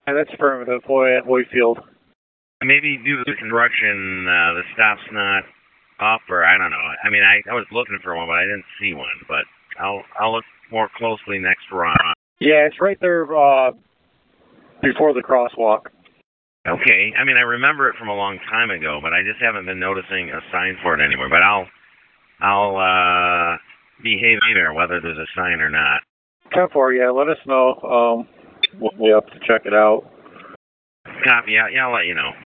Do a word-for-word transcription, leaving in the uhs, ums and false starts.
And that's affirmative, boy at Hoyfield. Maybe due to the construction, uh, the stop's not up, or I don't know. I mean, I, I was looking for one, but I didn't see one. But I'll I'll look more closely next run. Yeah, it's right there uh, before the crosswalk. Okay. I mean, I remember it from a long time ago, but I just haven't been noticing a sign for it anywhere. But I'll I'll uh, behave there, whether there's a sign or not. ten four, yeah, let us know. Um, we'll, we'll have to check it out. Copy. Yeah, yeah, I'll let you know.